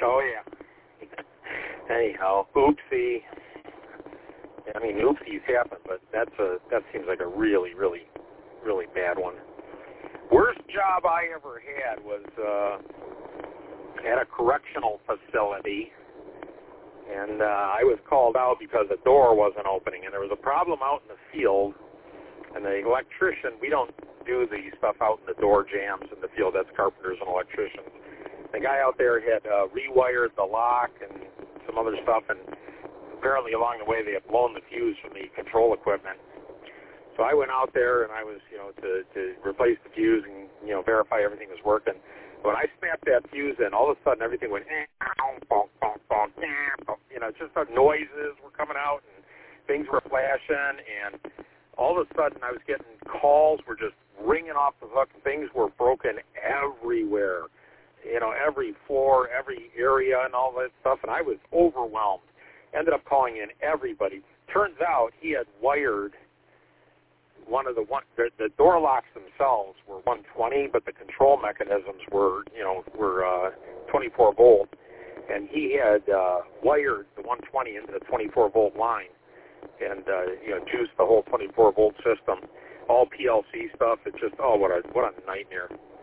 Oh, yeah. Anyhow, oopsie. I mean, oopsies happen, but that seems like a really, really, really bad one. Worst job I ever had was at a correctional facility, and I was called out because the door wasn't opening, and there was a problem out in the field, and the electrician, we don't do the stuff out in the door jams in the field, that's carpenters and electricians. The guy out there had rewired the lock and some other stuff, and apparently along the way they had blown the fuse from the control equipment. So I went out there and I was, to replace the fuse and, verify everything was working. When I snapped that fuse in, all of a sudden everything went, just the noises were coming out and things were flashing, and all of a sudden I was getting calls were just ringing off the hook. Things were broken everywhere, every floor, every area and all that stuff, and I was overwhelmed. Ended up calling in everybody. Turns out he had wired the door locks themselves were 120, but the control mechanisms were 24 volt, and he had wired the 120 into the 24 volt line, and juiced the whole 24 volt system, all PLC stuff. It's just what a nightmare.